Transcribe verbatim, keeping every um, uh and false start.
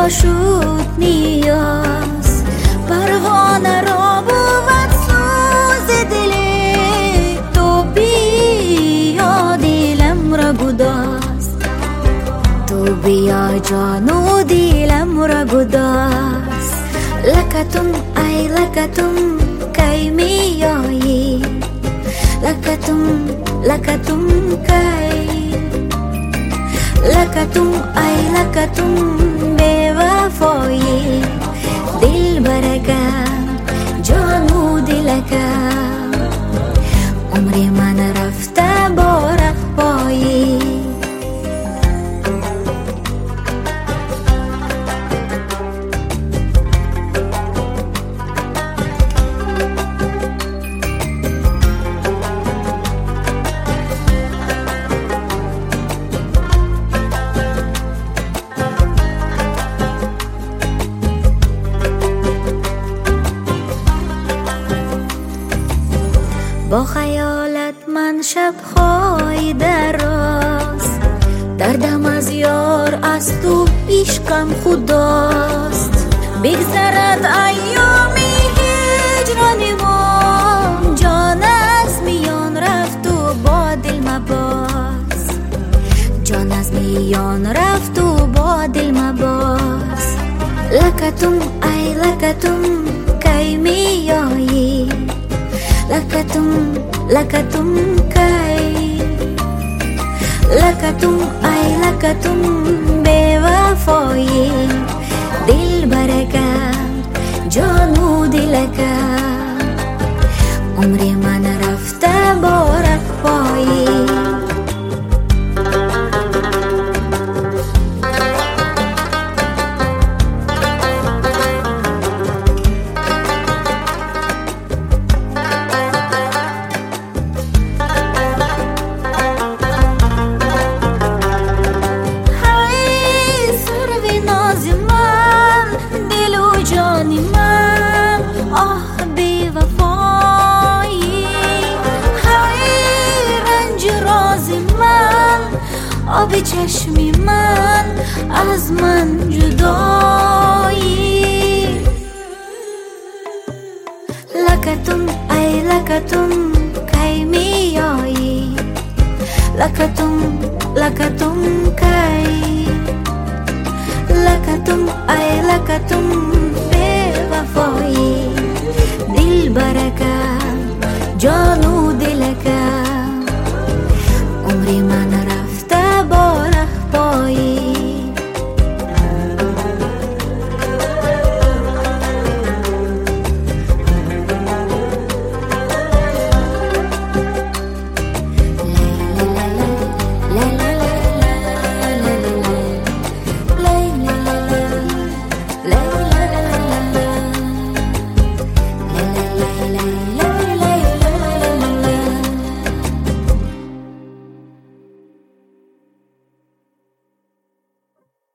را شد نیاز، پروانه را بود سوز دل تو، بیا دلم را گداز، تو بیا جان و دلم را گداز. لکتم ای لکتم کی میایی، لکتم لکتم کی، لکتم ای لکتم بے وفایی، دل برکا جان و دلکا، عمر من رفته بارق پایی. با خیالت من شب های دراز، دردم از یار از تو عشقم خداست. بگذرد ایامی هجران ما، جان از میان رفت و با دل مباز، جان از میان رفت و با دل مباز. لکتم ای لکتم کی میایی، لکتم لکتم کی، لکتم ای لکتم بے وفایی، دل برکا جان و دلکا، عمر من رفته بارق پایی. آه بی وفایی، های رنج راز من، آب چشمی من از من جدایی. لکتم ای لکتم کی میایی، لکتم لکتم کی، لکتم ای لکتم بے وفایی، دل برکا جان و دلکا، عمر من